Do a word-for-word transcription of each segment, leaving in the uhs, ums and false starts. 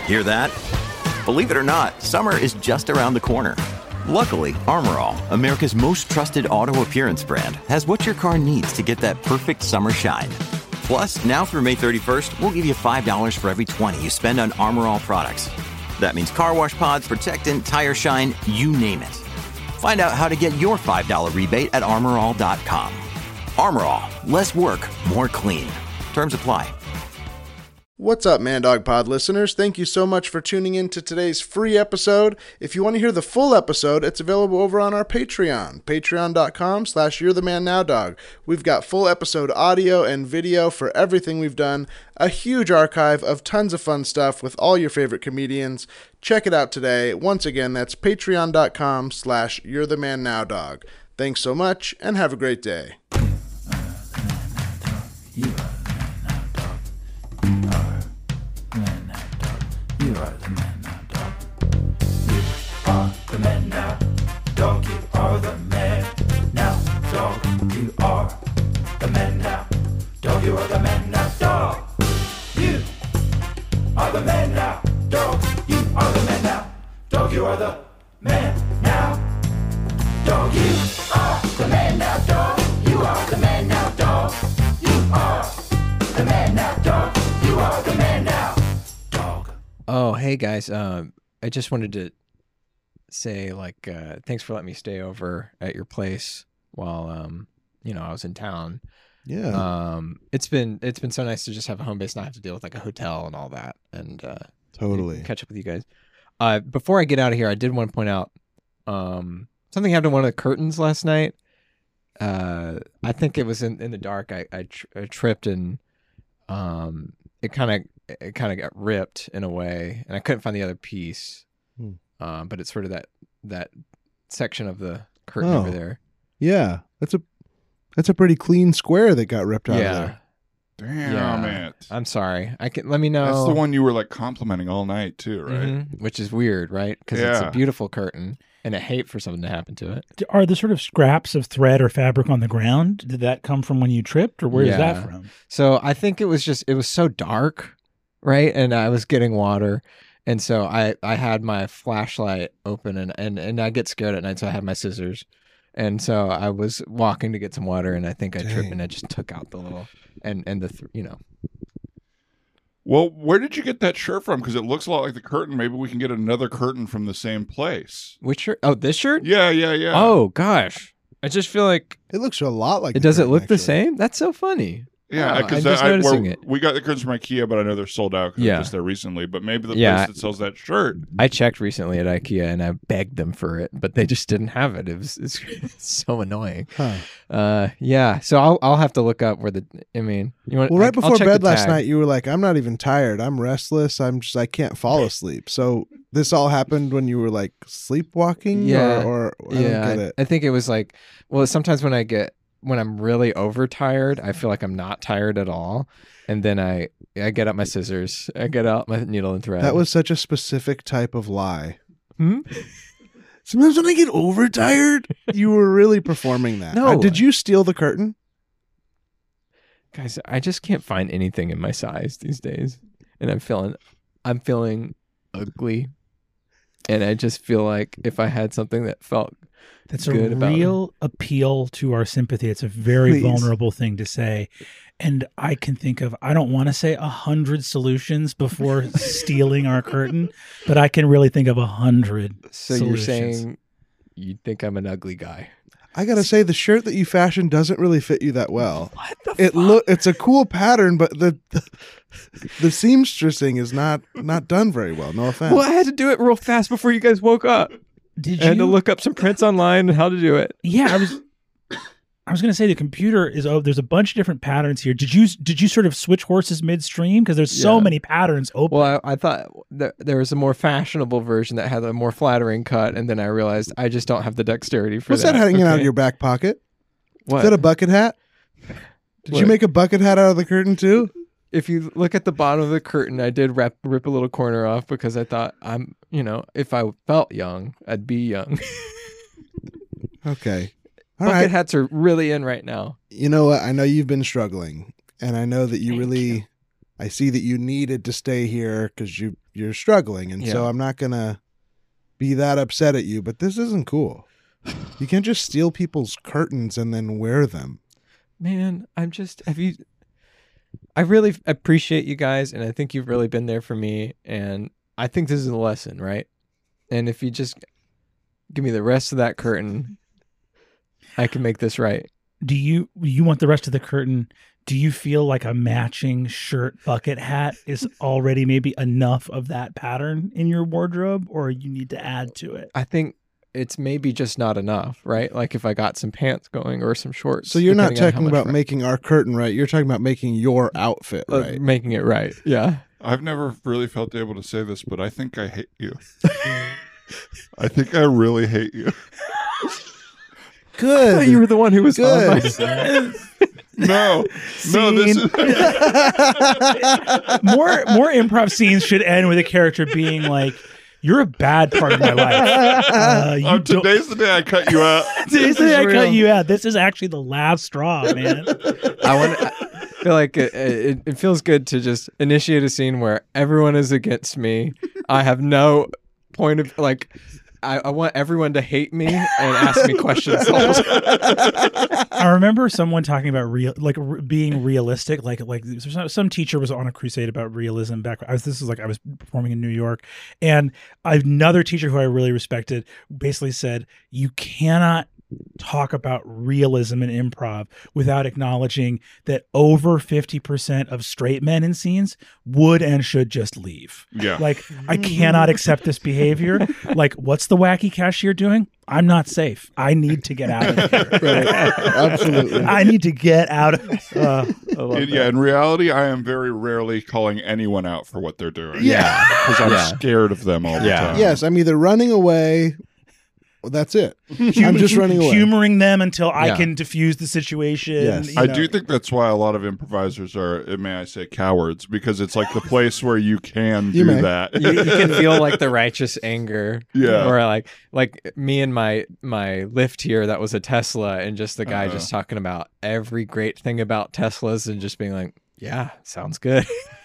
Hear that? Believe it or not, summer is just around the corner. Luckily, Armor All, America's most trusted auto appearance brand, has what your car needs to get that perfect summer shine. Plus, now through May thirty-first, we'll give you five dollars for every twenty you spend on Armor All products. That means car wash pods, protectant, tire shine, you name it. Find out how to get your five dollars rebate at armor all dot com. Armor All, less work, more clean. Terms apply. What's up, Man Dog Pod listeners? Thank you so much for tuning in to today's free episode. If you want to hear the full episode, it's available over on our Patreon, patreon.com slash you're the man now dog. We've got full episode audio and video for everything we've done, a huge archive of tons of fun stuff with all your favorite comedians. Check it out today. Once again, that's patreon.com slash you're the man now dog. Thanks so much and have a great day. You are the man now, dog. You are the man now, dog. You are the man now, dog. You are the man now, dog. You are the man now, dog. You are the man now, dog. You are the man now, dog. You are the man now, dog. You are the man now, dog. You are the man now, dog. You are the man now, dog. You are the man now. Oh, hey guys. Um, I just wanted to say, like, uh, thanks for letting me stay over at your place while, um, you know, I was in town. Yeah. Um, it's been it's been so nice to just have a home base, not have to deal with like a hotel and all that, and uh, Totally. catch up with you guys. Uh, before I get out of here, I did want to point out um something happened to one of the curtains last night. Uh, I think it was in, in the dark. I I, tr- I tripped and um it kind of. It kind of got ripped in a way, and I couldn't find the other piece. Hmm. Um, but it's sort of that that section of the curtain oh. over there. Yeah, that's a that's a pretty clean square that got ripped out yeah. of there. Damn yeah. it! I'm sorry. I can let me know. That's the one you were like complimenting all night too, right? Mm-hmm. Which is weird, right? Because yeah. it's a beautiful curtain, and I hate for something to happen to it. Are the sort of scraps of thread or fabric on the ground? Did that come from when you tripped, or where yeah. is that from? So I think it was just it was so dark. Right. And I was getting water. And so I, I had my flashlight open and, and, and I get scared at night. So I had my scissors. And so I was walking to get some water and I think I Dang. tripped and I just took out the little and, and the, th- you know. Well, where did you get that shirt from? Because it looks a lot like the curtain. Maybe we can get another curtain from the same place. Which shirt? Oh, this shirt? Yeah, yeah, yeah. Oh, gosh. I just feel like. It looks a lot like It the does it curtain, look the actually. same? That's so funny. Yeah, Oh, because I'm just I, noticing we're- it. we got the curtains from IKEA, but I know they're sold out because Yeah. I was just there recently. But maybe the Yeah. place that sells that shirt. I checked recently at IKEA and I begged them for it, but they just didn't have it. It was it's, it's so annoying. Huh. Uh, yeah. So I'll I'll have to look up where the. I mean, you want? Well, right I, I'll before check bed the last tag. night, you were like, "I'm not even tired. I'm restless. I'm just I can't fall asleep." So this all happened when you were like sleepwalking, Yeah. or, or I yeah, don't get it. I think it was like, well, sometimes when I get when I'm really overtired, I feel like I'm not tired at all, and then I I get out my scissors, I get out my needle and thread. That was such a specific type of lie. Hmm? Sometimes when I get overtired, you were really performing that. No. Uh, did you steal the curtain? Guys, I just can't find anything in my size these days, and I'm feeling I'm feeling ugly, and I just feel like if I had something that felt That's a good about real appeal to our sympathy. It's a very Please. vulnerable thing to say. And I can think of, I don't want to say a hundred solutions before stealing our curtain, but I can really think of a hundred So solutions. you're saying you think I'm an ugly guy? I gotta say, the shirt that you fashioned doesn't really fit you that well. What the It look it's a cool pattern, but the the, the seamstressing is not not done very well. No offense. Well, I had to do it real fast before you guys woke up. Did I had to you? look up some prints online and how to do it. Yeah, I was. I was going to say the computer is. Oh, there's a bunch of different patterns here. Did you did you sort of switch horses midstream? Because there's so Yeah. many patterns open. Well, I, I thought that there was a more fashionable version that had a more flattering cut, and then I realized I just don't have the dexterity for What's that. that hanging out of Okay. your back pocket? What? Is that a bucket hat? Did What? you make a bucket hat out of the curtain too? If you look at the bottom of the curtain, I did rip, rip a little corner off because I thought I'm, you know, if I felt young, I'd be young. Okay. All Bucket right. hats are really in right now. You know what? I know you've been struggling, and I know that you Thank really, you. I see that you needed to stay here because you you're struggling, and so Yeah. I'm not gonna be that upset at you. But this isn't cool. You can't just steal people's curtains and then wear them. Man, I'm just have you I really appreciate you guys, and I think you've really been there for me, and I think this is a lesson, right? And if you just give me the rest of that curtain, I can make this right. Do you you want the rest of the curtain? Do you feel like a matching shirt bucket hat is already maybe enough of that pattern in your wardrobe, or you need to add to it? I think it's maybe just not enough, right? Like if I got some pants going or some shorts. So you're not depending on how talking much about right- making our curtain right. You're talking about making your outfit uh, right. making it right. Yeah. I've never really felt able to say this, but I think I hate you. I think I really hate you. Good. You were the one who was on my Good. side. No, no, this is more more improv scenes should end with a character being like, "You're a bad part of my life. Uh, you oh, don't- today's the day I cut you out. Today's the is day I real. cut you out. This is actually the last straw, man." I want. I feel like it, it, it feels good to just initiate a scene where everyone is against me. I have no point of like. I, I want everyone to hate me and ask me questions. the whole time. I remember someone talking about real, like re- being realistic. Like, like some, some teacher was on a crusade about realism back. I was, this was like I was performing in New York, and another teacher who I really respected basically said, "You cannot talk about realism in improv without acknowledging that over fifty percent of straight men in scenes would and should just leave. Yeah. Like, I cannot accept this behavior. Like, what's the wacky cashier doing? I'm not safe. I need to get out of here. Right. Absolutely. I need to get out of uh, I love In, yeah, that. in reality, I am very rarely calling anyone out for what they're doing. Yeah. Because I'm Yeah. scared of them all the Yeah. time. Yes, I'm either running away. Well, that's it. I'm just running away. Humoring them until I Yeah. can diffuse the situation. Yes. you I know. do think that's why a lot of improvisers are, may I say, cowards, because it's like the place where you can You do may. that. you, you can feel like the righteous anger. Yeah. Or like like me and my my lift here that was a Tesla, and just the guy Uh-huh. just talking about every great thing about Teslas and just being like, yeah, sounds good.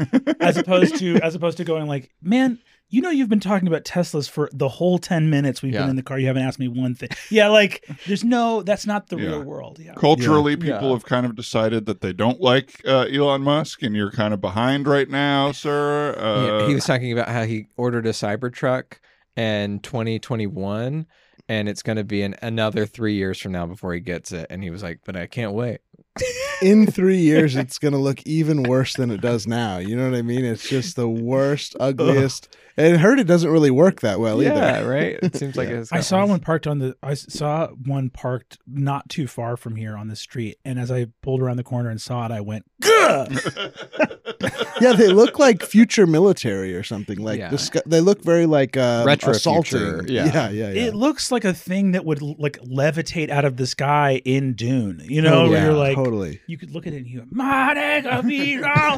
as opposed to as opposed to going like, man, you know, you've been talking about Teslas for the whole ten minutes we've Yeah. been in the car. You haven't asked me one thing. Yeah, like there's no, that's not the Yeah. real world. Yeah. Culturally, Yeah. people Yeah. have kind of decided that they don't like uh, Elon Musk, and you're kind of behind right now, sir. Uh, he, he was talking about how he ordered a Cybertruck in twenty twenty-one, and it's going to be in another three years from now before he gets it. And he was like, but I can't wait. In three years, it's going to look even worse than it does now. You know what I mean? It's just the worst, ugliest. And I heard it doesn't really work that well Yeah, either. right? It seems like it's I got- saw one parked on the. I saw one parked not too far from here on the street, and as I pulled around the corner and saw it, I went, "Gah!" Yeah, they look like future military or something. Like Yeah. the sky, they look very like uh, Retro assaulting. future, yeah. yeah, yeah. yeah. It looks like a thing that would like levitate out of the sky in Dune. You know, Totally. where you're Yeah, like, totally. you could look at it and you go, "Marega Viral."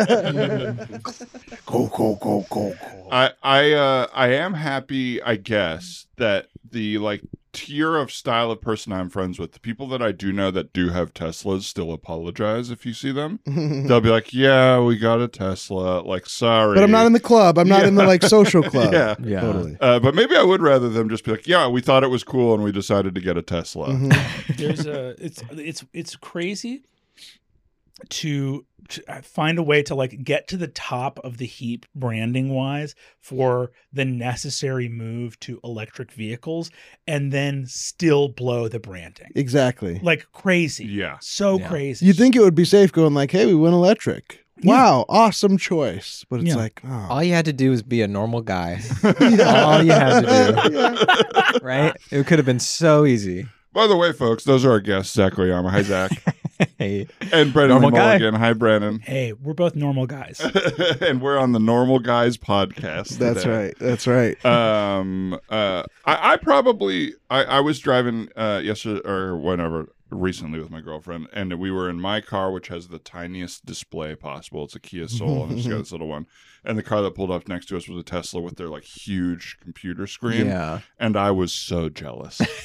Go go go go go. I I uh, I am happy, I guess, that the like tier of style of person I'm friends with, the people that I do know that do have Teslas, still apologize if you see them. They'll be like, "Yeah, we got a Tesla." Like, sorry, But I'm not in the club. I'm not in the like social club. Yeah. Yeah. Totally. Uh, but maybe I would rather them just be like, "Yeah, we thought it was cool, and we decided to get a Tesla." Mm-hmm. There's a it's it's it's crazy to, to find a way to like get to the top of the heap branding wise for the necessary move to electric vehicles and then still blow the branding Exactly. like crazy. Yeah. So Yeah. crazy. You'd think it would be safe going like, hey, we went electric. Yeah. Wow, awesome choice. But it's Yeah. like, oh. All you had to do was be a normal guy. All you had to do. Right? It could have been so easy. By the way, folks, those are our guests, Zach Oyama. Hi, Zach. Hey. And Brendan Normal guy. Mulligan. Hi, Brennan. Hey, we're both normal guys. And we're on the Normal Guys podcast. That's today. right. That's right. um uh I, I probably I, I was driving uh yesterday or whenever recently with my girlfriend, and we were in my car, which has the tiniest display possible. It's a Kia Soul, and it's got this little one, and the car that pulled up next to us was a Tesla with their like huge computer screen. Yeah. And I was so jealous.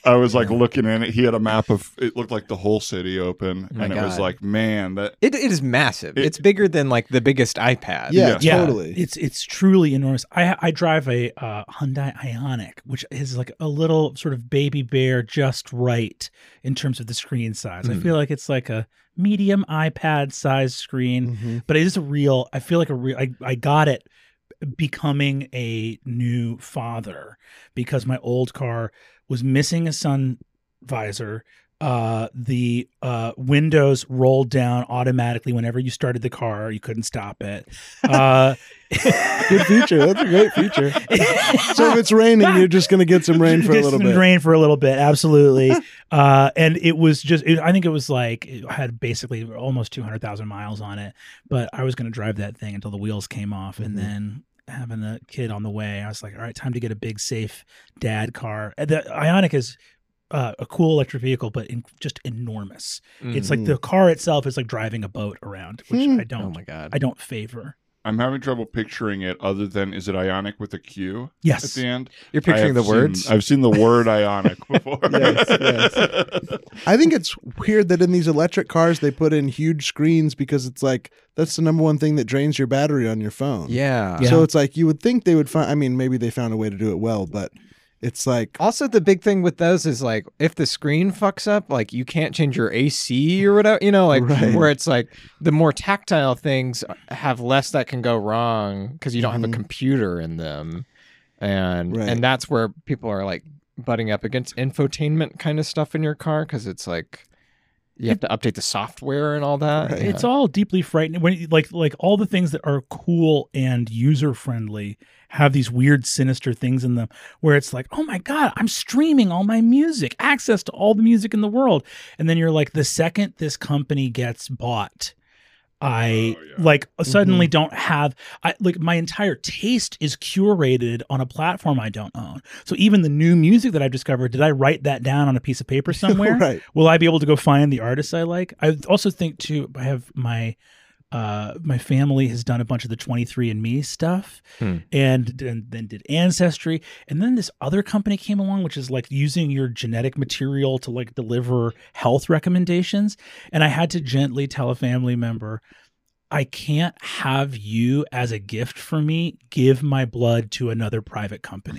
I was like looking in it. He had a map of it looked like the whole city open, my and it was God. like, man, that It, it is massive. It- it's bigger than like the biggest iPad. Yeah, Yeah. totally. It's it's truly enormous. I I drive a uh, Hyundai Ioniq, which is like a little sort of baby bear, just right in terms of the screen size. I Mm. feel like it's like a medium iPad size screen, Mhm. but it is a real. I feel like a real. I I got it becoming a new father because my old car was missing a sun visor. Uh, the uh, windows rolled down automatically whenever you started the car. You couldn't stop it. Uh, Good feature. That's a great feature. So if it's raining, you're just going to get some rain for a Get little some bit. rain for a little bit, absolutely. uh, and it was just, it, I think it was like, it had basically almost two hundred thousand miles on it. But I was going to drive that thing until the wheels came off. And Mhm. then having a kid on the way, I was like, all right, time to get a big, safe dad car. And the Ioniq is uh, a cool electric vehicle, but in, just enormous. It's like Mhm. the car itself is like driving a boat around, which Hmm. I don't, Oh my God. I don't favor. I'm having trouble picturing it. Other than is it Ionic with a Q Yes. at the end? You're I picturing the have seen- words. I've seen the word Ionic before. Yes, yes. I think it's weird that in these electric cars they put in huge screens because it's like that's the number one thing that drains your battery on your phone. yeah. Yeah. So it's like you would think they would find. I mean, maybe they found a way to do it well, but it's like Also, the big thing with those is like if the screen fucks up, like you can't change your A C or whatever, you know, like Right. where it's like the more tactile things have less that can go wrong because you don't have Mhm. a computer in them, and Right. and that's where people are like butting up against infotainment kind of stuff in your car because it's like you have to update the software and all that. Right. Yeah. It's all deeply frightening. When you- like like all the things that are cool and user friendly have these weird sinister things in them where it's like, oh my God, I'm streaming all my music, access to all the music in the world. And then you're like, the second this company gets bought, I Oh, yeah. like suddenly don't have I like my entire taste is curated on a platform I don't own. So even the new music that I've discovered, did I write that down on a piece of paper somewhere? right. Will I be able to go find the artists I like? I also think too. I have my uh my family has done a bunch of the twenty-three and me stuff, Hmm. and, and then did Ancestry, and then this other company came along, which is like using your genetic material to like deliver health recommendations. And I had to gently tell a family member, I can't have you as a gift for me give my blood to another private company.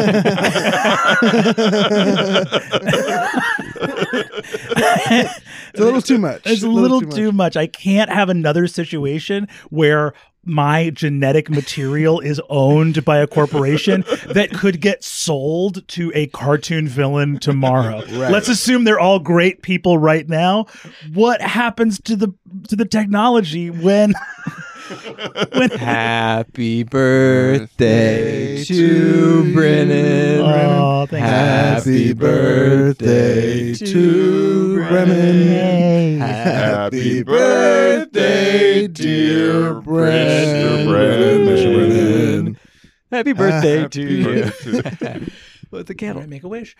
It's a little too much. It's a little too much. I can't have another situation where my genetic material is owned by a corporation that could get sold to a cartoon villain tomorrow. Right. Let's assume they're all great people right now. What happens to the to the technology when when Happy birthday to Brennan. Oh, thanks. Happy birthday to Brennan. Happy birthday, dear Brennan. Brennan. Brennan. Happy birthday Happy to you. birthday. With the Can I candle. make a wish?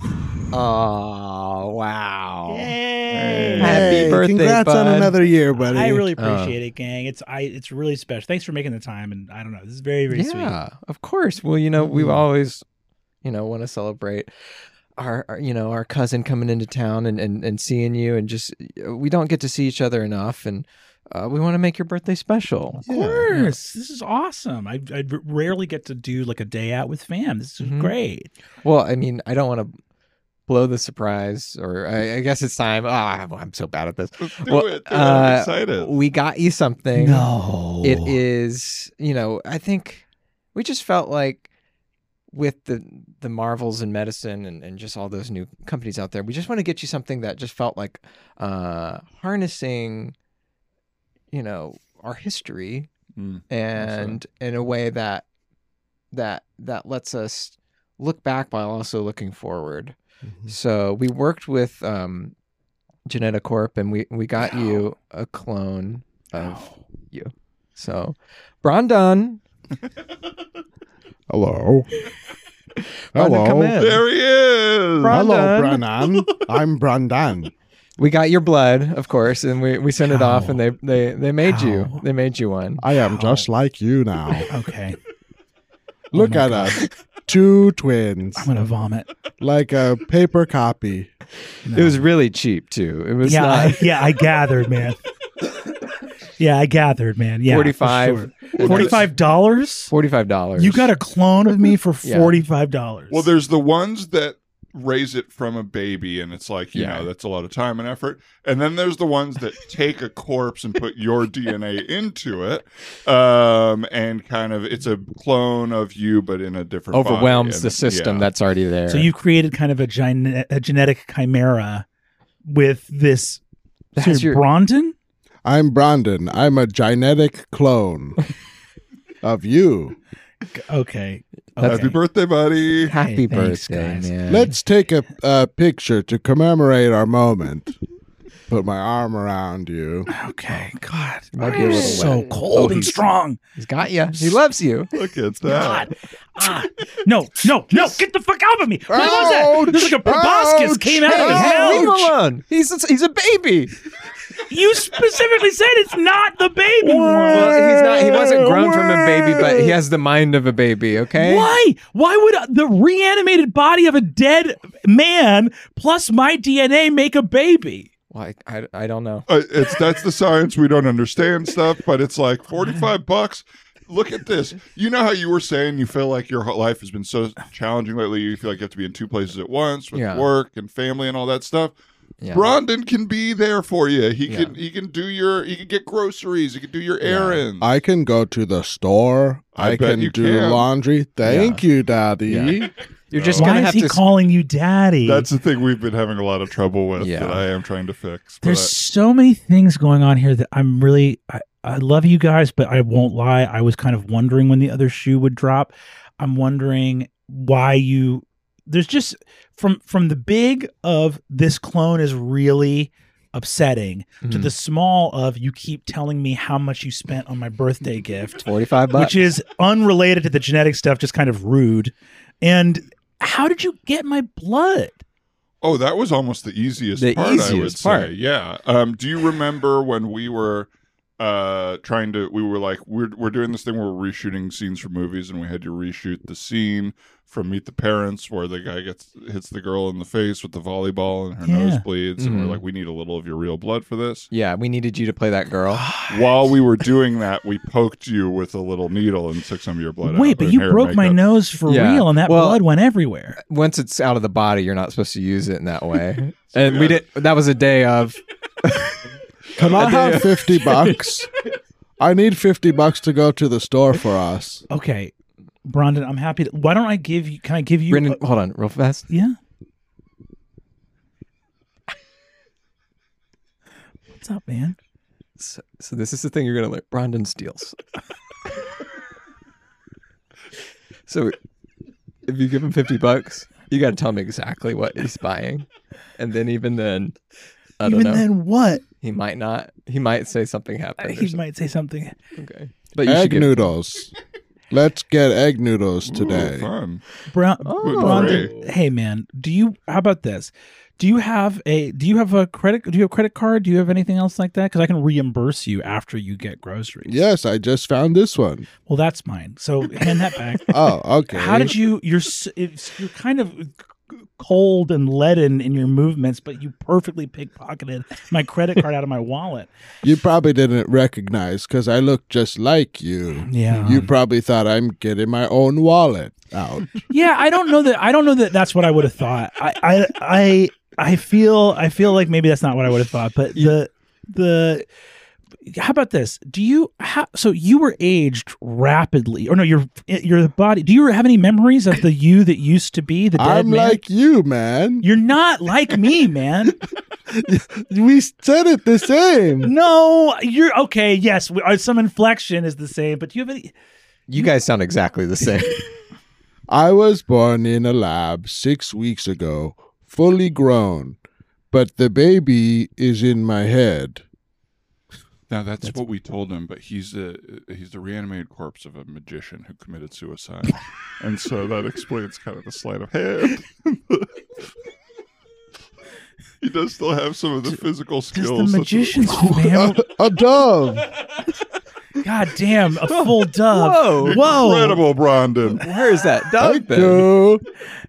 Oh, wow. Yay. Happy Hey, birthday, congrats on bud. another year, buddy. I really Oh. appreciate it, gang. It's I it's really special. Thanks for making the time, and I don't know, this is very very sweet. Yeah, of course. Well, you know, we Mm. always, you know, want to celebrate our, our, you know, our cousin coming into town and, and, and seeing you, and just we don't get to see each other enough, and uh, we want to make your birthday special. Of course, this is awesome. I I rarely get to do like a day out with fam. This is Mhm. great. Well, I mean, I don't want to blow the surprise, or I, I guess it's time. Ah, I'm so bad at this. Let's do Well, it. dude. I'm uh, excited. We got you something. No, It is, you know, I think we just felt like with the the Marvels in medicine and, and just all those new companies out there, we just want to get you something that just felt like uh, harnessing, you know, our history Mm. and in a way that that that lets us look back while also looking forward. Mhm. So we worked with um, Geneta Corp, and we we got you a clone of you. So, Brandon, Hello. Brandon, come in. There he is. Bra- Hello, Brandon. Brannan. I'm Brandan. We got your blood, of course, and we, we sent it off, and they they they made you How? they made you one. I am just like you now. okay. Look my at God. us. Two twins. I'm gonna vomit. like a paper copy. It was really cheap too. It was yeah, not I, yeah, I gathered, man. Yeah, I gathered, man. Yeah, forty-five. Sure. Forty-five dollars. Forty-five dollars. You got a clone of me for Yeah. forty-five dollars. Well, there's the ones that raise it from a baby, and it's like, you Yeah. know, that's a lot of time and effort. And then there's the ones that take a corpse and put your D N A into it, um, and kind of it's a clone of you, but in a different body. overwhelms And- the system yeah. that's already there. So you created kind of a, gene- a genetic chimera with this. That's So you're your- Brandon? I'm Brandon. I'm a genetic clone of you. Okay. Happy okay. birthday, buddy! Happy Hey, thanks, birthday, guys. man. Let's take a, a picture to commemorate our moment. Put my arm around you. Okay. God. Might be a little so wet. cold Oh, and he's- strong. He's got you. He loves you. Look at that. God. Ah. No, no, no. Get the fuck out of me. What was that? Ouch. There's like a proboscis Ouch. came out of his Ouch. Leave him mouth. alone. He's he's a baby. You specifically said it's not the baby one. Well, he's not. He wasn't grown from a baby, but he has the mind of a baby. Okay. Why? Why would the reanimated body of a dead man plus my D N A make a baby? Well, I, I, I don't know. Uh, it's that's the science. We don't understand stuff, but it's like forty-five bucks. Look at this. You know how you were saying you feel like your whole life has been so challenging lately. You feel like you have to be in two places at once with Yeah. work and family and all that stuff. Yeah. Brandon can be there for you. He Yeah. can he can do your he can get groceries. He can do your errands. I can go to the store. I I, bet can you do can. laundry. Thank you, Daddy. Yeah. You're just Why gonna is have he to. calling you daddy? That's the thing we've been having a lot of trouble with Yeah. that I am trying to fix. But There's I- so many things going on here that I'm really I, I love you guys, but I won't lie. I was kind of wondering when the other shoe would drop. I'm wondering why you there's just from from the big of this clone is really upsetting to Mhm. the small of you keep telling me how much you spent on my birthday gift, Forty-five bucks. which is unrelated to the genetic stuff, just kind of rude. And how did you get my blood? Oh, that was almost the easiest The part, I would easiest say. part. Yeah. Um, do you remember when we were uh trying to we were like we're we're doing this thing where we're reshooting scenes from movies, and we had to reshoot the scene from Meet the Parents where the guy gets hits the girl in the face with the volleyball and her Yeah. nose bleeds, and Mhm. we're like, we need a little of your real blood for this. Yeah, we needed you to play that girl. While we were doing that, we poked you with a little needle and took some of your blood out. Wait, but and you hair and broke my makeup. nose for Yeah. real, and that Well- blood went everywhere. Once it's out of the body, you're not supposed to use it in that way. And we did. That was a day of. Can I I do. have fifty bucks? I need fifty bucks to go to the store for us. Okay, Brandon, I'm happy. To, why don't I give you? Can I give you? Brendan, hold on, real fast. yeah. What's up, man? So, so this is the thing you're gonna learn. Brandon steals. So if you give him fifty bucks, you got to tell him exactly what he's buying, and then even then, I Even don't know. then, what? He might not. He might say something happened. or He something. might say something. Okay, but you should Egg get. noodles. Let's get egg noodles Ooh, today. fun. Brown, Oh. Brandon, hey man, do you? How about this? Do you have a? Do you have a credit? Do you have a credit card? Do you have anything else like that? Because I can reimburse you after you get groceries. Yes, I just found this one. Well, that's mine. So hand that back. Oh, okay. How did you? You're s- it's, you're kind of cold and leaden in your movements, but you perfectly pickpocketed my credit card out of my wallet. You probably didn't recognize because I look just like you. Yeah. You probably thought I'm getting my own wallet out. Yeah, I don't know that. I don't know that that's what I would have thought. I, I, I, I feel. I feel like maybe that's not what I would have thought. But the, the. How about this? Do you? How, so you were aged rapidly, or no? Your your body. Do you have any memories of the you that used to be the dead I'm man? like you, man. You're not like me, man. We said it the same. No, you're okay. Yes, we, uh, some inflection is the same, but do you have any? You guys sound exactly the same. I was born in a lab six weeks ago, fully grown, but the baby is in my head. Now that's, what we told him, but he's a he's the reanimated corpse of a magician who committed suicide, and so that explains kind of the sleight of hand. He does still have some of the physical Does skills. the that magician's family? A dove. God damn, a full dove. Whoa. Whoa. Incredible, Brandon. Where is that dog Thank then? you.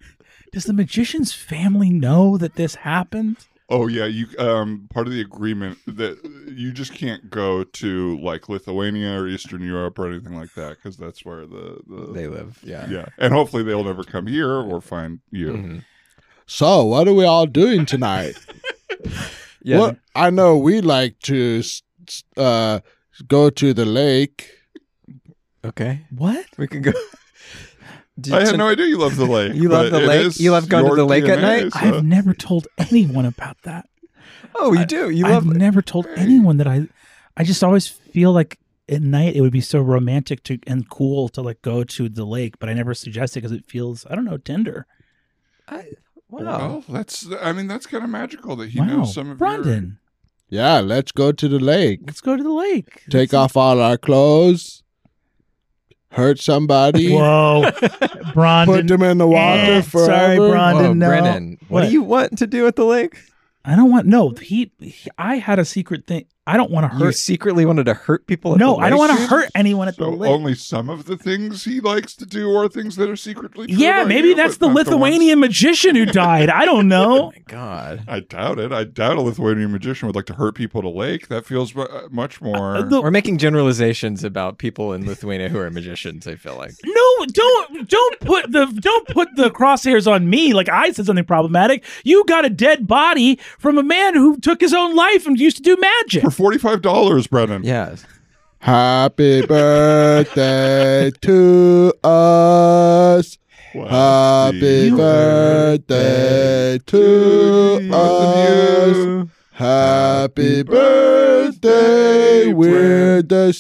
Does the magician's family know that this happened? Oh yeah, you um part of the agreement that you just can't go to like Lithuania or Eastern Europe or anything like that because that's where the, the They live. Yeah. yeah, and hopefully they'll never come here or find you. Mhm. So, what are we all doing tonight? Yeah. Well, I know we like to s- s- uh, go to the lake. Okay. What? We can go. Did I had you- no idea you love the lake. You love but the it lake? is You love going to your the lake at D N A, night? so- I've never told anyone about that. Oh, you do. You I've love. never told anyone that I. I just always feel like at night it would be so romantic to and cool to like go to the lake, but I never suggest it because it feels I don't know tender. I, wow. Well, that's I mean that's kind of magical that he wow, knows some of your Brandon, Yeah, let's go to the lake. let's go to the lake. Take off all our clothes. Hurt somebody. Whoa, Brandon. Put them in the water Eh, forever. sorry, Brandon. Whoa, no. Brennan, what, What? do you want to do at the lake? I don't want no. He, he I had a secret thing. I don't want to You hurt. secretly wanted to hurt people. At No, the I don't lake? want to hurt anyone at the So lake. only some of the things he likes to do are things that are secretly true Yeah, about maybe you, that's but the not ones- Lithuanian magician who died. I don't Oh know. my god. I doubt it. I doubt a Lithuanian magician would like to hurt people at a lake. That feels mu- much more. Uh, the- We're making generalizations about people in Lithuania who are magicians. I feel like. No, don't don't put the don't put the crosshairs on me like I said something problematic. You got a dead body from a man who took his own life and used to do magic. For forty-five dollars, Brennan. Yes. Happy birthday to us. Wow. Happy Gee. birthday to us. Happy birthday, we're the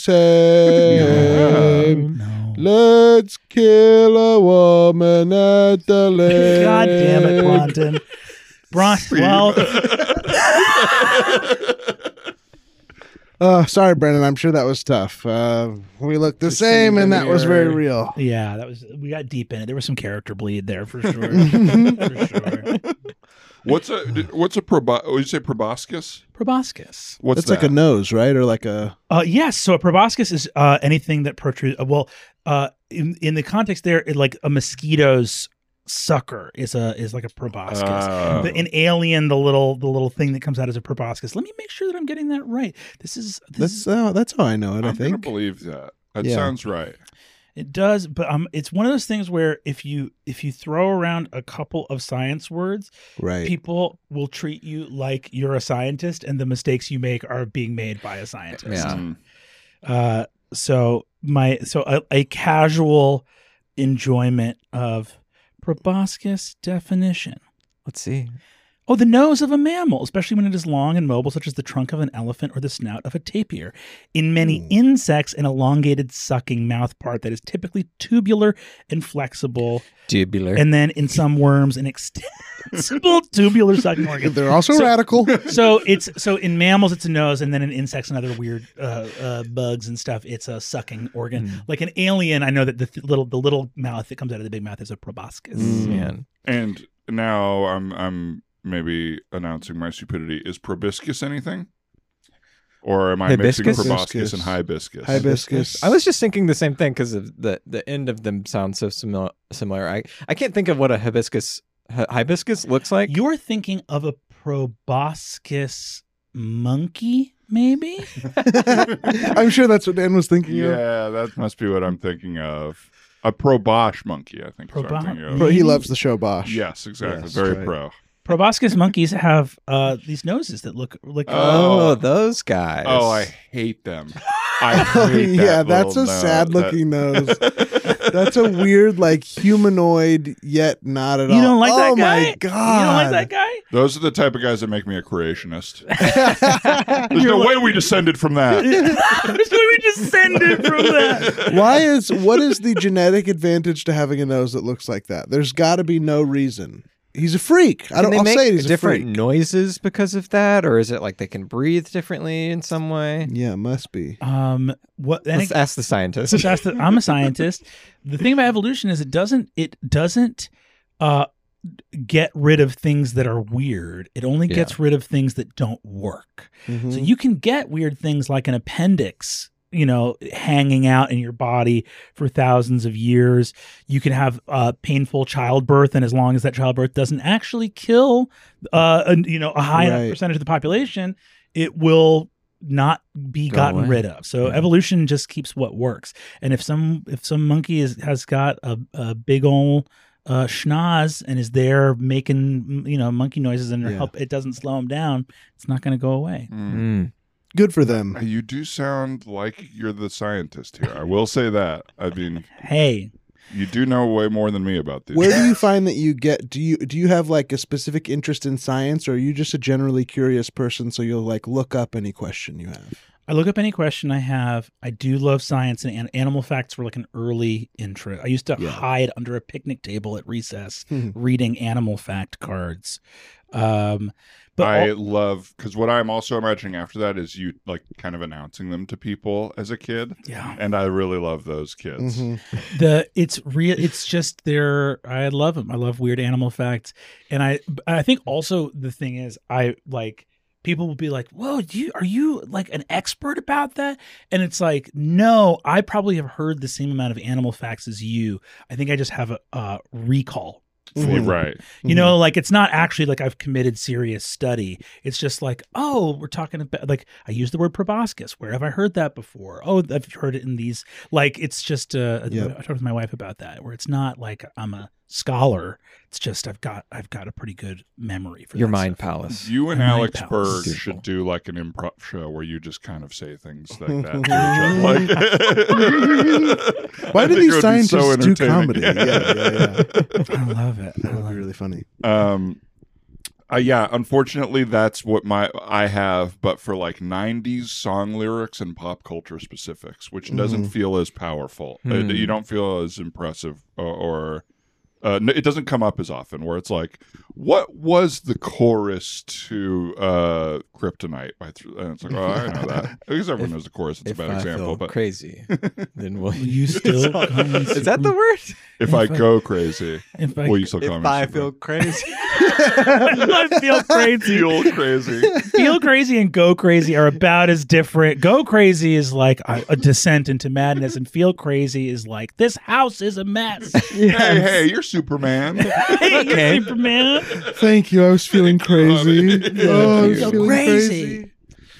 same. No. Let's kill a woman at the lake. God damn it, Bronton. Bron well, Oh, sorry, Brendan. I'm sure that was tough. Uh, we look the Just same, sitting and in that the was very mirror. real. yeah, that was we got deep in it. There was some character bleed there for sure. for sure. What's a what's a probo- what did you say proboscis? Proboscis. What's It's that? like a nose, right? Or like a. Uh, yes. So a proboscis is uh, anything that protrudes. Uh, well, uh, in in the context there, it, like a mosquito's sucker is a is like a proboscis. Oh. The, in Alien, the little the little thing that comes out as a proboscis. Let me make sure that I'm getting that right. This is this That's is, uh, that's how I know it. I'm I gonna think. believe that. That Yeah. sounds right. it does, but um, it's one of those things where if you if you throw around a couple of science words, Right. people will treat you like you're a scientist, and the mistakes you make are being made by a scientist. Yeah. Mm. Uh, so my so a, a casual enjoyment of proboscis definition. Let's see. Oh, the nose of a mammal, especially when it is long and mobile, such as the trunk of an elephant or the snout of a tapir. In many Ooh. insects, an elongated sucking mouth part that is typically tubular and flexible. Tubular. And then in some worms, an extensible tubular sucking organ. They're also So- radical. So it's so in mammals it's a nose, and then in insects and other weird uh, uh, bugs and stuff, it's a sucking organ. Mm. Like an alien, I know that the th- little the little mouth that comes out of the big mouth is a proboscis. Mm. Man. And now I'm I'm maybe announcing my stupidity. Is proboscis anything? Or am I mixing Hibiscus? proboscis and hibiscus? Hibiscus. I was just thinking the same thing because of the the end of them sound so similar. Similar. I I can't think of what a hibiscus hi- hibiscus looks like. You're thinking of a proboscis monkey, maybe? I'm sure that's what Dan was thinking of. Yeah, that must be what I'm thinking of. A pro-Bosch monkey, I think. is what I'm Probo- thinking of. But he loves the show Bosch. Yes, exactly. Yes, Very right. pro. Proboscis monkeys have uh, these noses that look like Oh, Oh. those guys. Oh, I hate them. I Oh, hate that yeah, that's a little nose. sad looking nose. That's a weird, like humanoid, yet not at all. You don't like that oh guy? my god! You don't like that guy? Those are the type of guys that make me a creationist. There's no way we descended from that. So we descended from that. Why is what is the genetic advantage to having a nose that looks like that? There's got to be no reason. He's a freak. I Can don't. they I'll make say it, he's different a freak. noises because of that, or is it like they can breathe differently in some way? Yeah, it must be. Um, what? And Let's ask the scientist. Let's ask the- I'm a scientist. The thing about evolution is it doesn't it doesn't uh get rid of things that are weird. It only Yeah. gets rid of things that don't work. Mhm. So you can get weird things like an appendix you know, hanging out in your body for thousands of years. You can have uh, painful childbirth, and as long as that childbirth doesn't actually kill, uh, a, you know, a high Right. enough percentage of the population, it will not be Go gotten away. rid of. So Yeah. evolution just keeps what works. And if some if some monkey is, has got a, a big ol' uh, schnoz and is there making, you know, monkey noises and Yeah. help it doesn't slow him down, it's not going to go away. Mm. Mm. Good for them. You do sound like you're the scientist here. I will say that. I mean, Hey, you do know way more than me about these. Where do you find that you get? Do you do you have like a specific interest in science, or are you just a generally curious person? So you'll like look up any question you have. I look up any question I have. I do love science, and an- animal facts were like an early interest. I used to Yeah. hide under a picnic table at recess Hmm. reading animal fact cards. Um, but I all- love, because what I'm also imagining after that is you like kind of announcing them to people as a kid. yeah, And I really love those kids. Mhm. the it's real. It's just they're. I love them. I love weird animal facts, and I. I think also the thing is I like. People will be like, "Whoa, do you are you like an expert about that?" And it's like, no, I probably have heard the same amount of animal facts as you. I think I just have a uh, recall. for Mhm. them. Right. You know, like it's not actually like I've committed serious study. It's just like, oh, we're talking about like I use the word proboscis. Where have I heard that before? Oh, I've heard it in these. Like it's just. Uh, Yep. I talked with my wife about that. Where it's not like I'm a scholar. It's just I've got I've got a pretty good memory for Your that mind stuff. palace. You and My Alex palace. Berg Beautiful. should do like an improv show where you just kind of say things like that. to each other. Like, Why I do think it these would be scientists so do entertaining. comedy? Yeah, yeah, yeah. I love it. I That would love be it. really funny. Um, uh, yeah, unfortunately, that's what my I have, but for like nineties song lyrics and pop culture specifics, which doesn't Mhm. feel as powerful. Uh, Hmm. you don't feel as impressive, or, or uh, n- it doesn't come up as often. Where it's like, what was the chorus to uh, Kryptonite? By th- and it's like, oh, I know that. I guess everyone If- knows the chorus. It's a If bad I example, feel but crazy, then will You still call me Is that the word? if I if I- go crazy, If I, will you still call me Superman? crazy. I feel crazy. Feel crazy. Feel crazy and go crazy are about as different. Go crazy is like a, a descent into madness, and feel crazy is like this house is a mess. Hey, hey, you're Superman. Hey, you're Okay. Superman. Thank you. I was feeling crazy. Oh, I was Feel feeling crazy.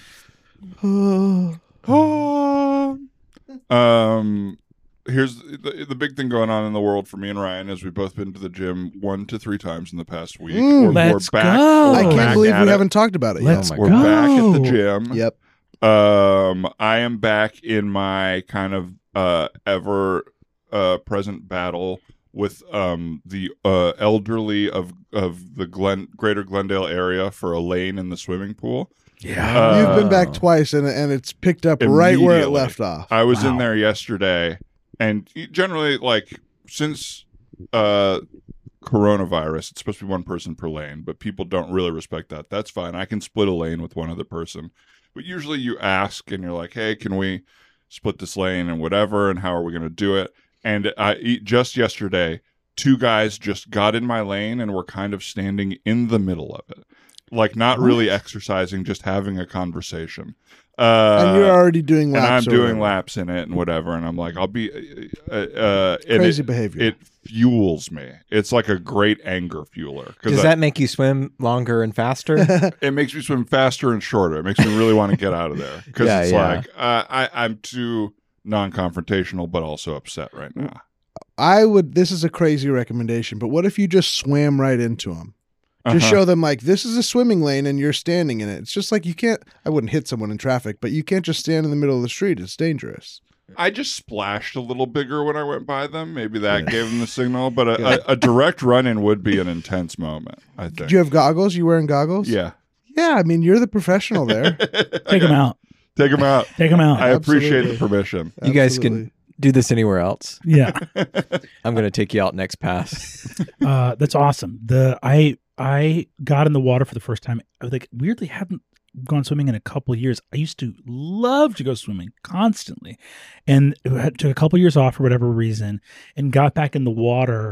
crazy. Oh. Um, here's the, the big thing going on in the world for me and Ryan is we've both been to the gym one to three times in the past week. Mm. we're, Let's we're back. go. we're I can't back believe at we it. haven't talked about it Let's yet. Oh my We're go. back at the gym. Yep. Um, I am back in my kind of uh ever uh present battle with um the uh elderly of of the Glen Greater Glendale area for a lane in the swimming pool. Yeah. Uh, You've been back twice, and and it's picked up right where it Immediately. left off. I was in Wow. there yesterday, and generally, like, since uh, coronavirus, it's supposed to be one person per lane, but people don't really respect that. That's fine. I can split a lane with one other person. But usually you ask, and you're like, hey, can we split this lane and whatever, and how are we going to do it? And I e, just yesterday, two guys just got in my lane and were kind of standing in the middle of it. Like, not really exercising, just having a conversation. Uh, and you're already doing laps. and I'm or doing whatever. laps in it and whatever, and I'm like, I'll be, uh, uh, and Crazy it, behavior. It fuels me. It's like a great anger fueler Does because that make you swim longer and faster? it makes me swim faster and shorter. It makes me really want to get out of there because Yeah, it's yeah. like uh, I, I'm too non-confrontational, but also upset right now. I would. This is a crazy recommendation, but what if you just swam right into them? Just Uh-huh. show them like this is a swimming lane and you're standing in it. It's just like you can't. I wouldn't hit someone in traffic, but you can't just stand in the middle of the street. It's dangerous. I just splashed a little bigger when I went by them. Maybe that gave them the signal, but a, Yeah. a, a direct run-in would be an intense moment. I think. Did you have goggles? You wearing goggles? Yeah. Yeah. I mean, you're the professional there. Take him out. Take them out. Take him out. I appreciate Absolutely. the permission. You guys can Absolutely. do this anywhere else. Yeah. I'm gonna take you out next pass. Uh, that's awesome. The I I got in the water for the first time. I like weirdly hadn't gone swimming in a couple of years. I used to love to go swimming constantly, and had- took a couple years off for whatever reason, and got back in the water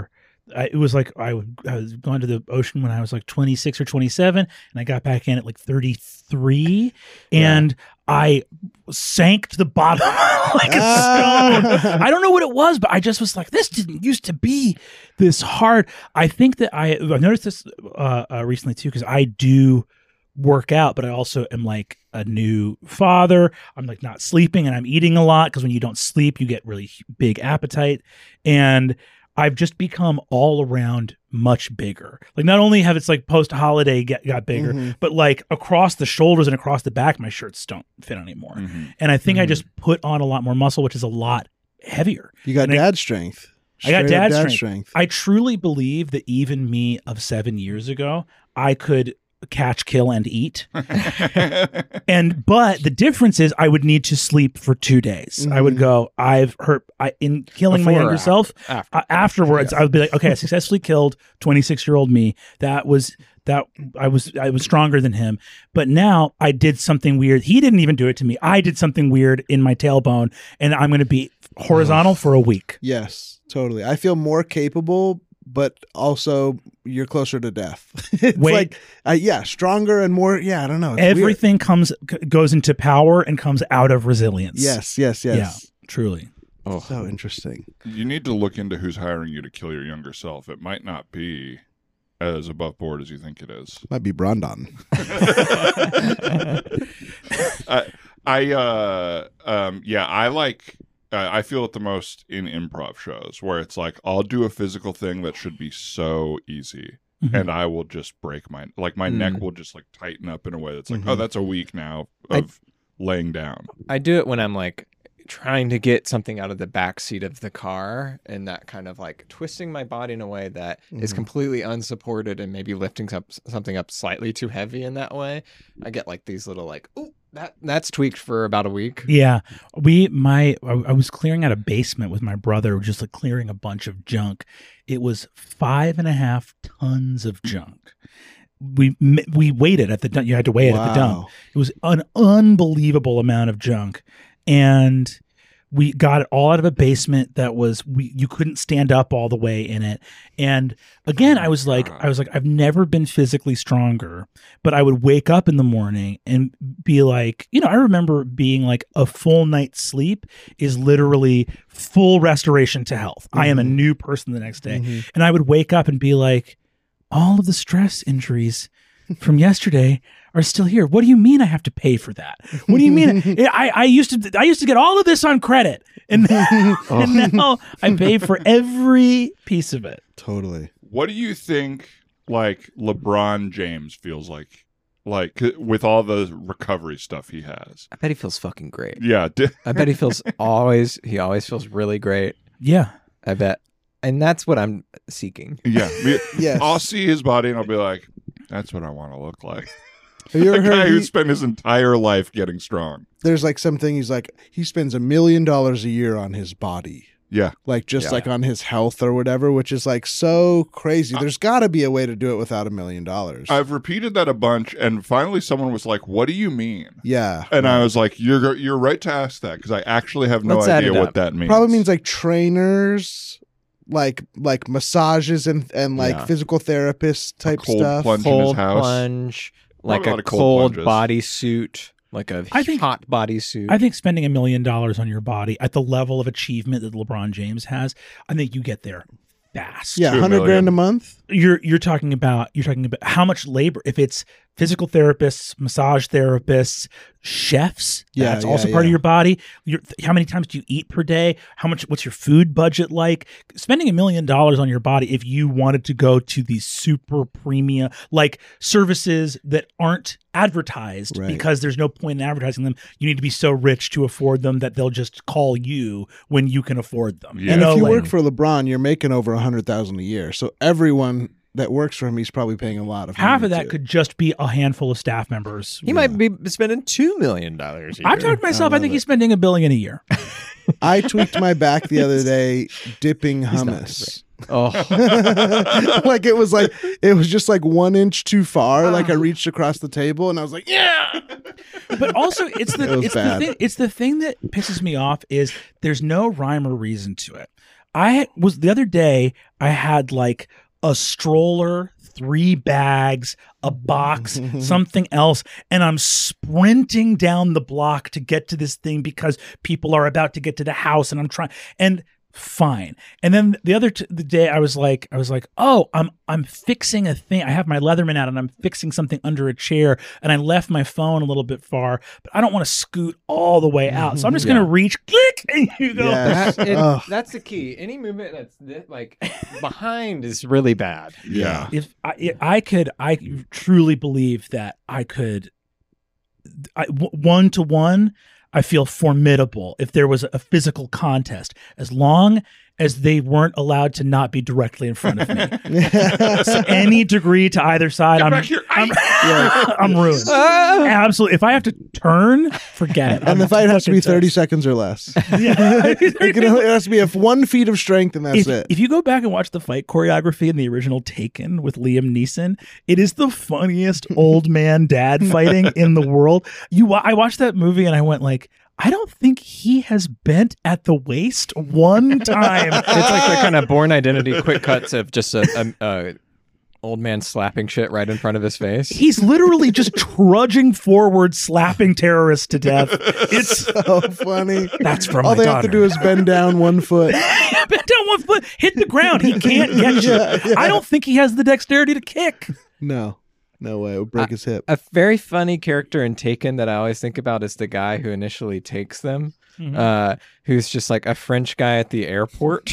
I, it was like I, would, I was going to the ocean when I was like twenty-six or twenty-seven, and I got back in at like thirty-three, and I sank to the bottom like a stone. I don't know what it was, but I just was like, this didn't used to be this hard. I think that I, I've noticed this uh, uh, recently too, because I do work out, but I also am like a new father. I'm like not sleeping and I'm eating a lot, because when you don't sleep, you get really big appetite. And I've just become all around much bigger. Like not only have it's like post holiday get got bigger, Mhm. but like across the shoulders and across the back, my shirts don't fit anymore. Mm-hmm. And I think I Mhm. just put on a lot more muscle, which is a lot heavier. You got And I- dad strength. I got Straight up dad strength. I truly believe that even me of seven years ago, I could catch, kill, and eat. And but the difference is I would need to sleep for two days. I would Mhm. go, I've hurt I in killing my Before or younger after? self. After. Uh, afterwards, I would be like, okay, I successfully killed twenty-six year old me. That was that I was I was stronger than him. But now I did something weird. He didn't even do it to me. I did something weird in my tailbone, and I'm going to be horizontal for a week. Yes, totally. I feel more capable, but also you're closer to death. It's Wait. like, uh, yeah, stronger and more. Yeah, I don't know. It's weird. Everything comes c- goes into power and comes out of resilience. Yes, yes, yes. Yeah, truly. Oh. So interesting. You need to look into who's hiring you to kill your younger self. It might not be as above board as you think it is. Might be Brandon. I, I uh, um, yeah, I like. Uh, I feel it the most in improv shows where it's like I'll do a physical thing that should be so easy, Mhm. and I will just break my like my neck Mm. will just like tighten up in a way that's like, Mhm. oh, that's a week now I- of laying down. I do it when I'm like trying to get something out of the back seat of the car, and that kind of like twisting my body in a way that is Mhm. completely unsupported, and maybe lifting up something up slightly too heavy in that way. I get like these little like, oh, that that's tweaked for about a week. Yeah, we my I, I was clearing out a basement with my brother, just like clearing a bunch of junk. It was five and a half tons of junk. We m- we waited at the dump. You had to wait at the dump. Wow. It was an unbelievable amount of junk, and we got it all out of a basement that was we you couldn't stand up all the way in it. And again, I was like, I was like, I've never been physically stronger, but I would wake up in the morning and be like, you know, I remember being like a full night's sleep is literally full restoration to health. I am a Mhm. new person the next day. Mhm. And I would wake up and be like, all of the stress injuries from yesterday are still here. What do you mean I have to pay for that? What do you mean? I, I used to I used to get all of this on credit, and, and now I pay for every piece of it. Totally. What do you think like LeBron James feels like? Like with all the recovery stuff he has. I bet he feels fucking great. Yeah. di- I bet he feels always he always feels really great. Yeah. I bet. And that's what I'm seeking. Yeah. Me- Yes. I'll see his body and I'll be like, that's what I want to look like. Have you The ever guy heard who he- spent his entire life getting strong. there's like something he's like, he spends a million dollars a year on his body. Yeah. Like just Yeah. like on his health or whatever, which is like so crazy. There's got to be a way to do it without a million dollars. I've repeated that a bunch, and finally someone was like, what do you mean? Yeah. And I was like, you're you're right to ask that, because I actually have no Let's add idea it what up. that means. Probably means like trainers, like like massages and and like Yeah. physical therapist type cold stuff. plunge. in his Cold house. plunge, Probably like a a, lot of cold cold, plunges. body suit, like a I think- hot body suit. I think spending a million dollars on your body at the level of achievement that LeBron James has, I think you get there fast. Yeah, Two hundred million. grand a month. You're you're talking about you're talking about how much labor if it's physical therapists, massage therapists, chefs. Yeah, that's yeah, also part yeah. of your body. You're, how many times do you eat per day? How much? What's your food budget like? Spending a million dollars on your body if you wanted to go to these super premium like services that aren't advertised Right. because there's no point in advertising them. You need to be so rich to afford them that they'll just call you when you can afford them. Yeah. And know, if you like- work for LeBron, you're making over a hundred thousand a year. So everyone that works for him, he's probably paying a lot of half money of that to. could just be a handful of staff members. he might be spending two million dollars a year. I've talked to myself. I, love think it. he's spending a billion a year. I tweaked my back the other day dipping not hummus. Oh, Like it was like it was just like one inch too far. Like I reached across the table and I was like, yeah. But also, it's the It was it's bad. the thing. It's the thing that pisses me off is there's no rhyme or reason to it. I was the other day, I had like a stroller, three bags, a box, something else, and I'm sprinting down the block to get to this thing because people are about to get to the house, and I'm trying and fine. And then the other t- the day I was like I was like, "Oh, I'm I'm fixing a thing. I have my Leatherman out and I'm fixing something under a chair, and I left my phone a little bit far, but I don't want to scoot all the way out. So I'm just Yeah. going to reach click and you go." Yeah. That- it- Ugh. that's the key. Any movement that's thi- like behind is really bad. Yeah. If I if I could I truly believe that I could I, w- one to one I feel formidable if there was a physical contest, as long as they weren't allowed to not be directly in front of me. So any degree to either side, I'm, back here. I'm, I'm ruined. Absolutely. If I have to turn, forget it. And I'm the fight has to be fucking thirty toast. seconds or less. Yeah. It, can, it has to be a one feet of strength, and that's if, it. if you go back and watch the fight choreography in the original Taken with Liam Neeson, it is the funniest old man dad fighting in the world. You, wa- I watched that movie and I went like, I don't think he has bent at the waist one time. It's like the kind of Born Identity quick cuts of just a, a, a old man slapping shit right in front of his face. He's literally just trudging forward, slapping terrorists to death. It's So funny. that's from All my they daughter. have to do is bend down one foot. bend down one foot, hit the ground. He can't get you. Yeah, yeah. I don't think he has the dexterity to kick. No, no way. It would break his hip. A very funny character in Taken that I always think about is the guy who initially takes them, uh, who's just like a French guy at the airport.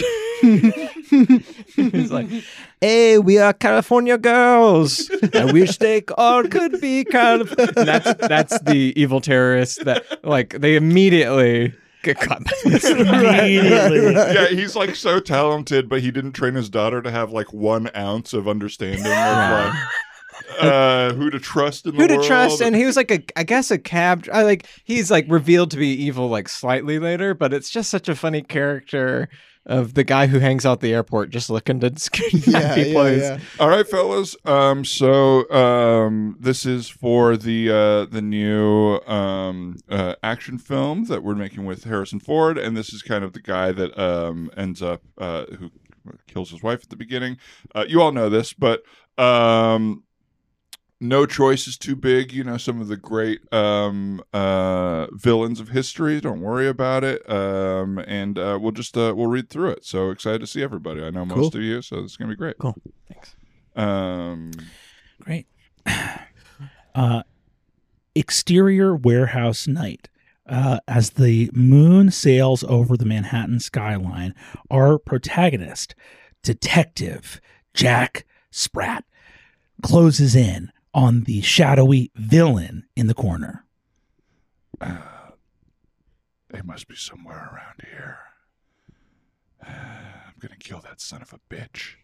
He's like, "Hey, we are California girls. I wish they all could be Calif-" And that's that's the evil terrorist that like they immediately get caught. Immediately. Yeah, he's like so talented, but he didn't train his daughter to have like one ounce of understanding of like uh, who to trust in the Who to world. trust, and he was like a, I guess a cab. I like he's like revealed to be evil like slightly later, but it's just such a funny character of the guy who hangs out the airport just looking to Yeah, people. yeah, yeah. All right, fellas. Um, so um, this is for the uh, the new um, uh, action film that we're making with Harrison Ford, and this is kind of the guy that um, ends up uh, who kills his wife at the beginning. Uh, you all know this, but um, No Choice is too big. You know, some of the great um, uh, villains of history. Don't worry about it. Um, and uh, we'll just uh, we'll read through it. So excited to see everybody. I know most Cool. of you, so this is gonna be great. Cool. Thanks. Um, Great. Uh, exterior warehouse night. Uh, as the moon sails over the Manhattan skyline, our protagonist, Detective Jack Spratt, closes in on the shadowy villain in the corner. They must be somewhere around here. I'm gonna kill that son of a bitch.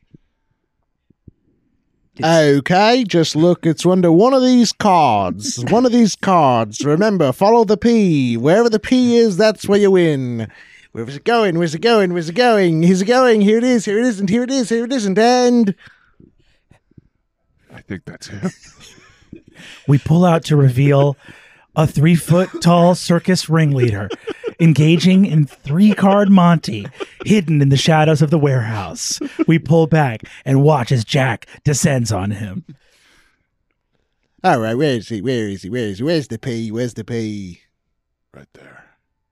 Okay, just look. It's under one of these cards. One of these cards. Remember, follow the P. Wherever the P is, that's where you win. Where's it going? Where's it going? Where's it going? Here's it going. Here it is. Here it isn't. Here it is. Here it isn't. And I think that's him. We pull out to reveal a three foot tall circus ringleader engaging in three card Monty hidden in the shadows of the warehouse. We pull back and watch as Jack descends on him. all right, where is he? Where is he? Where is he? Where's the P? Where's the P? Right there.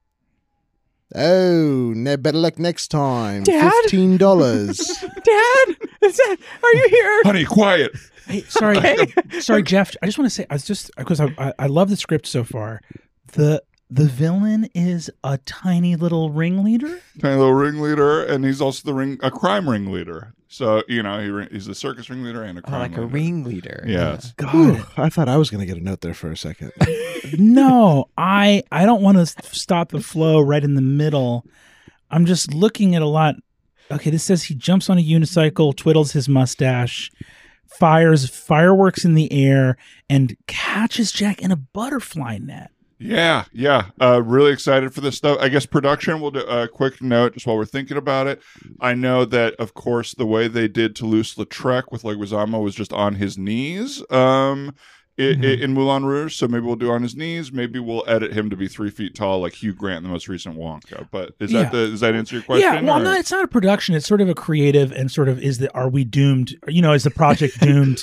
Oh, ne- better luck next time. Dad? Fifteen dollars. Dad, is that, are you here? Honey, quiet. Hey, sorry, sorry, Jeff. I just want to say, I was just because I, I I love the script so far. The the villain is a tiny little ringleader. Tiny little ringleader, and he's also the ring a crime ringleader. So you know he, ring- he's a circus ringleader and a Oh, crime like a leader. ringleader. Yes. God, I thought I was gonna get a note there for a second. no, I I don't want to stop the flow right in the middle. I'm just looking at a lot. Okay, this says he jumps on a unicycle, twiddles his mustache, fires fireworks in the air, and catches Jack in a butterfly net. Yeah, yeah. Uh, really excited for this stuff. I guess production, we'll do a quick note just while we're thinking about it. I know that, of course, the way they did Toulouse-Lautrec with Leguizamo was just on his knees. Um, in, in Moulin Rouge. So maybe we'll do on his knees. Maybe we'll edit him to be three feet tall, like Hugh Grant in the most recent Wonka. But is Yeah. that the, does that answer your question? Yeah, well, or- no, it's not a production. It's sort of a creative and sort of is the are we doomed? You know, is the project doomed?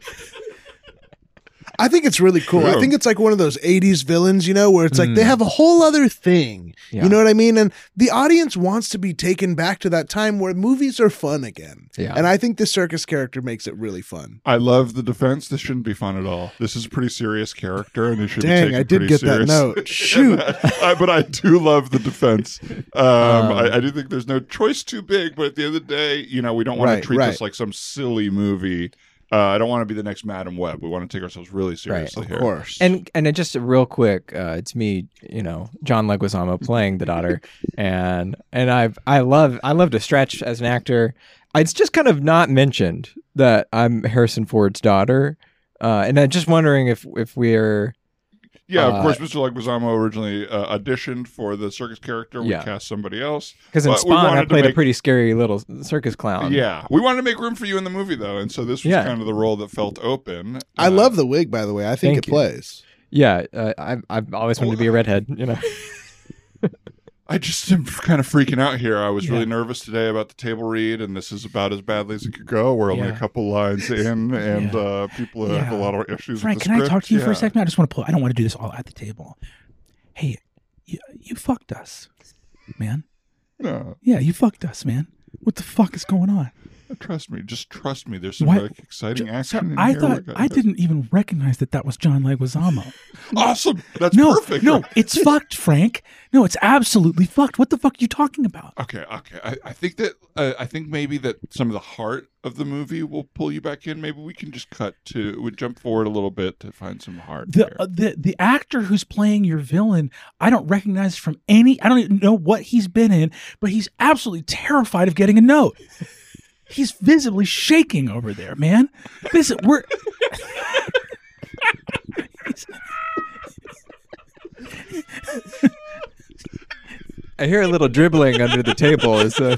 I think it's really cool. I True. think it's like one of those eighties villains, you know, where it's like Mm. they have a whole other thing. Yeah. You know what I mean? And the audience wants to be taken back to that time where movies are fun again. Yeah. And I think the circus character makes it really fun. I love the defense. This shouldn't be fun at all. This is a pretty serious character, and it should be Dang, taken I did pretty get serious. that note. Shoot. I, but I do love the defense. Um, Um, I, I do think there's no choice too big, but at the end of the day, you know, we don't want Right, to treat right. this like some silly movie. Uh, I don't want to be the next Madam Web. We want to take ourselves really seriously Of here. course. And and it just real quick, uh, it's me, you know, John Leguizamo playing the daughter, and and I've I love I love to stretch as an actor. It's just kind of not mentioned that I'm Harrison Ford's daughter, uh, and I'm just wondering if if we're Yeah, of Uh, course, Mister Leguizamo originally uh, auditioned for the circus character. We Yeah. cast somebody else. because in But we Spawn I wanted to played a make- pretty scary little circus clown. Yeah, we wanted to make room for you in the movie, though, and so this was Yeah. kind of the role that felt open. I Uh, love the wig, by the way. I think Thank it you. plays. yeah. Uh, I've I've always wanted to be a redhead. You know. I just am kind of freaking out here. I was Yeah. really nervous today about the table read, and this is about as badly as it could go. We're only Yeah. a couple lines in, and Yeah. uh, people have a Yeah. lot of issues Frank, with the can I script. talk to you for a Yeah. second? I just want to pull. I don't want to do this all at the table. Hey, you, you fucked us, man. No, Yeah, you fucked us, man. What the fuck is going on? trust me. Just trust me. There's some Why- like, exciting Jo- action sir, in I here. thought We're gonna I do- didn't even recognize that that was John Leguizamo. Awesome. That's no, perfect. no, it's fucked, Frank. No, it's absolutely fucked. What the fuck are you talking about? Okay, okay. I, I think that uh, I think maybe that some of the heart of the movie will pull you back in. Maybe we can just cut to we jump forward a little bit to find some heart. The, there. uh, the the actor who's playing your villain, I don't recognize from any. I don't even know what he's been in, but he's absolutely terrified of getting a note. He's visibly shaking over there, man. This we're. I hear a little dribbling under the table. Is uh,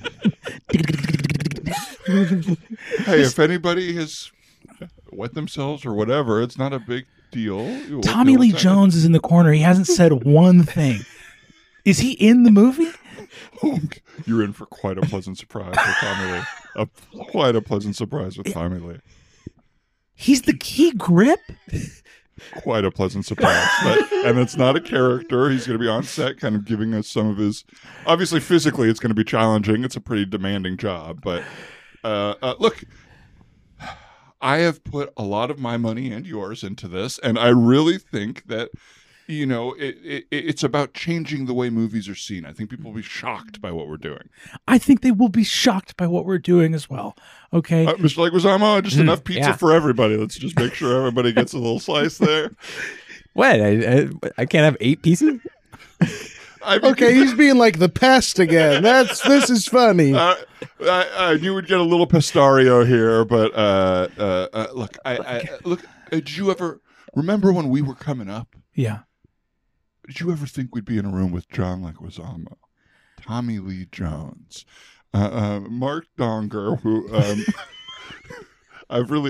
Hey, if anybody has wet themselves or whatever, it's not a big deal. We'll Tommy deal Lee with that. Jones is in the corner. He hasn't said one thing. Is he in the movie? You're in for quite a pleasant surprise with Tommy Lee. A, quite a pleasant surprise with Tommy Lee. He's the key grip. Quite a pleasant surprise. But, and it's not a character. He's going to be on set kind of giving us some of his... Obviously, physically, it's going to be challenging. It's a pretty demanding job. But uh, uh, look, I have put a lot of my money and yours into this. And I really think that, you know, it, it, it's about changing the way movies are seen. I think people will be shocked by what we're doing. I think they will be shocked by what we're doing as well. Okay. Uh, Mister Leguizamo, just enough pizza yeah. for everybody. Let's just make sure everybody gets a little slice there. what? I, I I can't have eight pieces. I mean, Okay, he's being like the pest again. That's this is funny. Uh, I, I knew we'd get a little pistario here, but uh, uh, uh, look, I, I look. Uh, did you ever remember when we were coming up? Yeah. Did you ever think we'd be in a room with John Leguizamo, Tommy Lee Jones, uh, uh, Mark Donger, who um, I've really.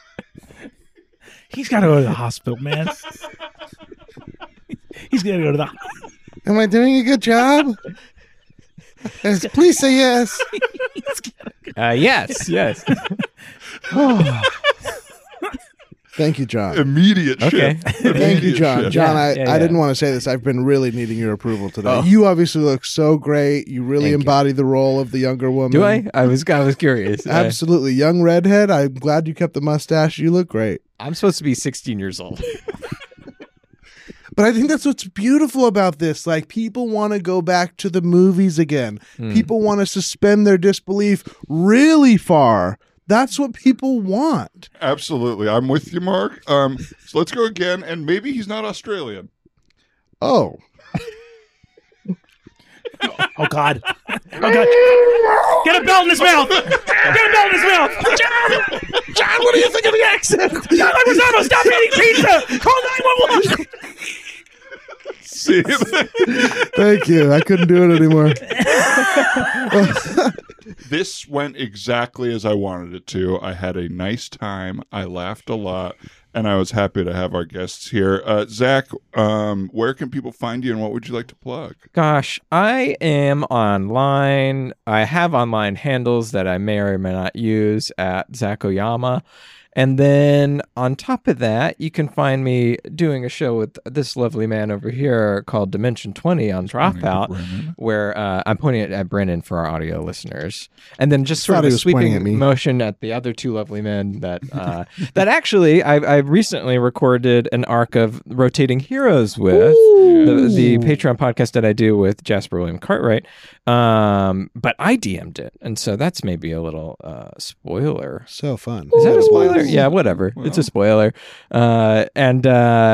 He's got to go to the hospital, man. He's got to go to the. Am I doing a good job? Yes, please say yes. Uh, yes, yes. Oh. Thank you, John. Immediate Okay. shift. Thank you, Immediate John. shift. John, Yeah, I, yeah, I yeah. didn't want to say this. I've been really needing your approval today. Oh. You obviously look so great. You really Thank you. embody the role of the younger woman. Do I? I was I was curious. Uh, Absolutely. Young redhead. I'm glad you kept the mustache. You look great. I'm supposed to be sixteen years old. But I think that's what's beautiful about this. Like, people want to go back to the movies again. Hmm. People want to suspend their disbelief really far. That's what people want. Absolutely. I'm with you, Mark. Um, so let's go again. And maybe he's not Australian. Oh. Oh God! Oh God! Get a belt in his mouth! Get a belt in his mouth! John! John, what do you think of the accent? John Leguizamo, stop eating pizza! Call nine one one! See? Thank you. I couldn't do it anymore. This went exactly as I wanted it to. I had a nice time. I laughed a lot, and I was happy to have our guests here. Uh, Zach, um, where can people find you, and what would you like to plug? Gosh, I am online. I have online handles that I may or may not use at Zach Oyama. And then on top of that, you can find me doing a show with this lovely man over here called Dimension twenty on Dropout, where uh, I'm pointing it at Brennan for our audio listeners. And then just sort Thought of he a was pointing sweeping at me. motion at the other two lovely men that uh, that actually I, I recently recorded an arc of Rotating Heroes with, the, the Patreon podcast that I do with Jasper William Cartwright. Um, but I D M'd it. And so that's maybe a little uh, spoiler. So fun. Is that a spoiler? Yeah, whatever. It's a spoiler. Uh, and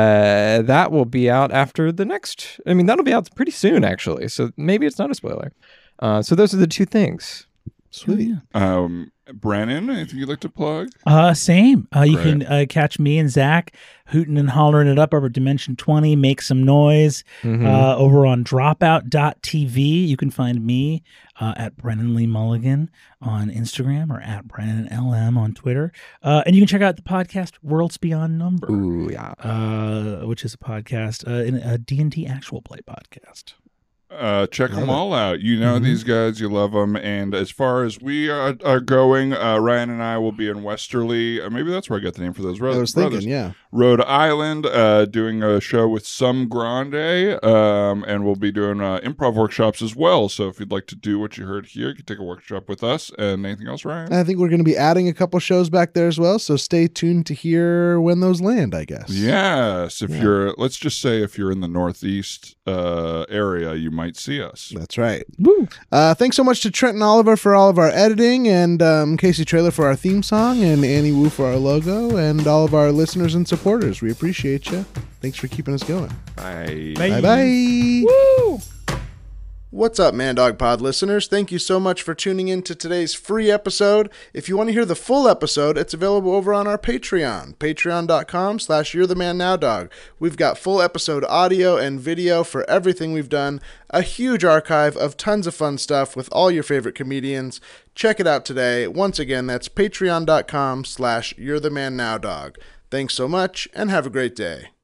uh, that will be out after the next. I mean, that'll be out pretty soon, actually. So maybe it's not a spoiler. Uh, so those are the two things. Sweet. Um, Brennan, anything you'd like to plug? Uh, same. Uh, you Right. can uh, catch me and Zach hooting and hollering it up over Dimension twenty, make some noise Mhm. uh, over on dropout dot t v. You can find me uh, at Brennan Lee Mulligan on Instagram or at Brennan L M on Twitter. Uh, and you can check out the podcast Worlds Beyond Number, Ooh, yeah. uh, which is a podcast, uh, in a D and D actual play podcast. Uh, check them Love it. all out. You know Mhm. these guys, you love them. And as far as we are, are going, uh, Ryan and I will be in Westerly. Uh, maybe that's where I got the name for those. I was brothers. thinking, yeah. Rhode Island, uh, doing a show with Some Grande, um, and we'll be doing uh, improv workshops as well. So if you'd like to do what you heard here, you can take a workshop with us. And anything else, Ryan? I think we're going to be adding a couple shows back there as well. So stay tuned to hear when those land, I guess. Yes, if Yeah. you're, let's just say if you're in the Northeast uh, area, you might see us. That's right. Woo! Uh, thanks so much to Trenton Oliver for all of our editing, and um, Casey Trailer for our theme song, and Annie Wu for our logo, and all of our listeners and supporters. We appreciate you. Thanks for keeping us going. Bye. Bye bye. Woo! What's up, Man Dog Pod listeners? Thank you so much for tuning in to today's free episode. If you want to hear the full episode, it's available over on our Patreon, patreon.com slash you're the man now dog. We've got full episode audio and video for everything we've done, a huge archive of tons of fun stuff with all your favorite comedians. Check it out today. Once again, that's patreon.com slash you're the man now dog. Thanks so much, and have a great day.